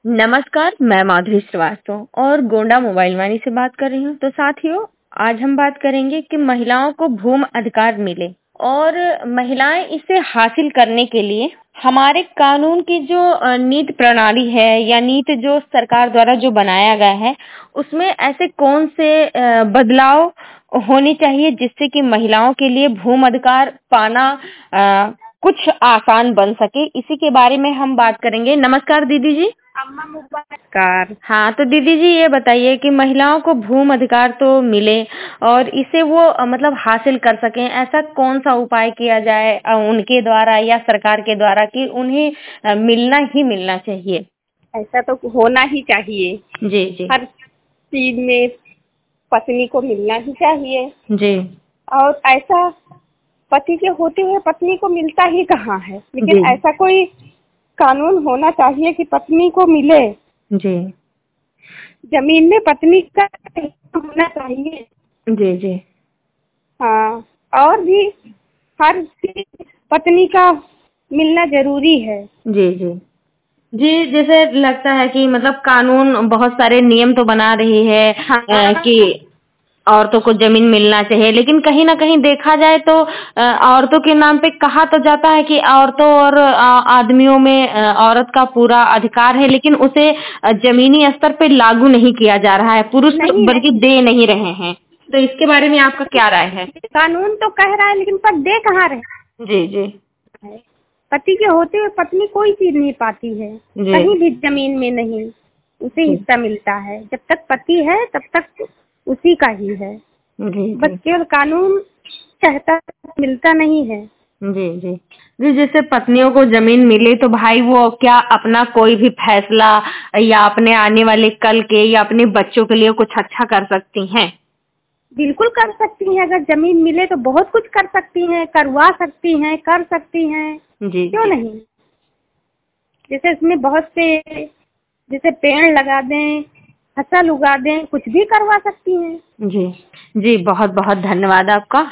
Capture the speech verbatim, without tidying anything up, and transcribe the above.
नमस्कार, मैं माधुरी श्रीवास्तव और गोंडा मोबाइल वाणी से बात कर रही हूँ। तो साथियों, आज हम बात करेंगे कि महिलाओं को भूमि अधिकार मिले और महिलाएं इसे हासिल करने के लिए हमारे कानून की जो अ, नीति प्रणाली है या नीति जो सरकार द्वारा जो बनाया गया है, उसमें ऐसे कौन से अ, बदलाव होने चाहिए जिससे कि महिलाओं के लिए भूमि अधिकार पाना अ, कुछ आसान बन सके। इसी के बारे में हम बात करेंगे। नमस्कार दीदी जी। नमस्कार। हाँ, तो दीदी जी ये बताइए कि महिलाओं को भूमि अधिकार तो मिले और इसे वो अ, मतलब हासिल कर सकें, ऐसा कौन सा उपाय किया जाए अ, उनके द्वारा या सरकार के द्वारा कि उन्हें अ, मिलना ही मिलना चाहिए। ऐसा तो होना ही चाहिए। जी जी हर चीज में पत्नी को मिलना ही चाहिए। जी और ऐसा पति के होते हुए पत्नी को मिलता ही कहाँ है, लेकिन जी ऐसा कोई कानून होना चाहिए कि पत्नी को मिले। जी जमीन में पत्नी का हिस्सा होना चाहिए। जी जी हाँ, और भी हर चीज पत्नी का मिलना जरूरी है। जी जी जी जैसे लगता है कि मतलब कानून बहुत सारे नियम तो बना रही है हाँ, अ, कि औरतों को जमीन मिलना चाहिए, लेकिन कहीं ना कहीं देखा जाए तो अ, औरतों के नाम पे कहा तो जाता है कि औरतों और अ, आदमियों में अ, औरत का पूरा अधिकार है, लेकिन उसे अ, जमीनी स्तर पे लागू नहीं किया जा रहा है। पुरुष तो नहीं बल्कि नहीं, दे नहीं रहे हैं। तो इसके बारे में आपका क्या राय है? कानून तो कह रहा है लेकिन पर दे कहाँ रहे जी जी हैं। पति के होते हुए पत्नी कोई चीज नहीं पाती है, जी कहीं भी जमीन में नहीं। उसे जी हिस्सा मिलता है, जब तक पति है तब तक उसी का ही है। जी बस जी केवल कानून कहता मिलता नहीं है। जी जी जी जैसे पत्नियों को जमीन मिले तो भाई वो क्या अपना कोई भी फैसला या अपने आने वाले कल के या अपने बच्चों के लिए कुछ अच्छा कर सकती हैं। बिल्कुल कर सकती हैं, अगर जमीन मिले तो बहुत कुछ कर सकती हैं, करवा सकती हैं, कर सकती हैं, जी क्यों जी नहीं। जैसे इसमें बहुत से, जैसे पेड़ लगा दें, फसल उगा दें, कुछ भी करवा सकती हैं। जी जी बहुत बहुत धन्यवाद आपका।